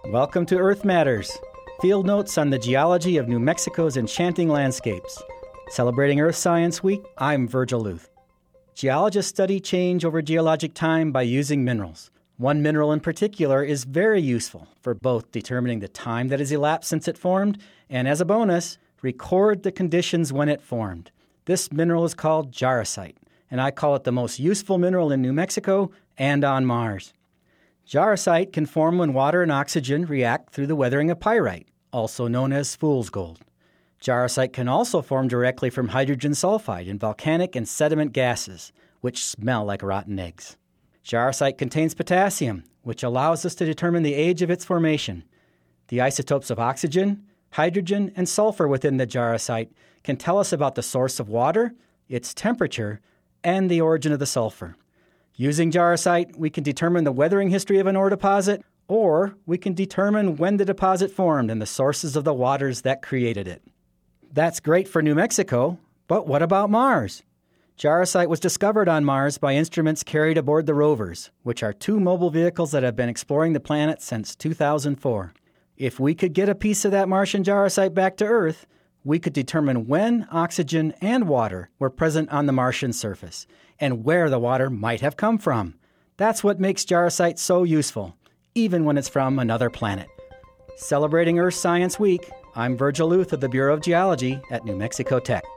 Welcome to Earth Matters, field notes on the geology of New Mexico's enchanting landscapes. Celebrating Earth Science Week, I'm Virgil Luth. Geologists study change over geologic time by using minerals. One mineral in particular is very useful for both determining the time that has elapsed since it formed and, as a bonus, record the conditions when it formed. This mineral is called jarosite, and I call it the most useful mineral in New Mexico and on Mars. Jarosite can form when water and oxygen react through the weathering of pyrite, also known as fool's gold. Jarosite can also form directly from hydrogen sulfide in volcanic and sediment gases, which smell like rotten eggs. Jarosite contains potassium, which allows us to determine the age of its formation. The isotopes of oxygen, hydrogen, and sulfur within the jarosite can tell us about the source of water, its temperature, and the origin of the sulfur. Using jarosite, we can determine the weathering history of an ore deposit, or we can determine when the deposit formed and the sources of the waters that created it. That's great for New Mexico, but what about Mars? Jarosite was discovered on Mars by instruments carried aboard the rovers, which are two mobile vehicles that have been exploring the planet since 2004. If we could get a piece of that Martian jarosite back to Earth, we could determine when oxygen and water were present on the Martian surface and where the water might have come from. That's what makes jarosite so useful, even when it's from another planet. Celebrating Earth Science Week, I'm Virgil Luth of the Bureau of Geology at New Mexico Tech.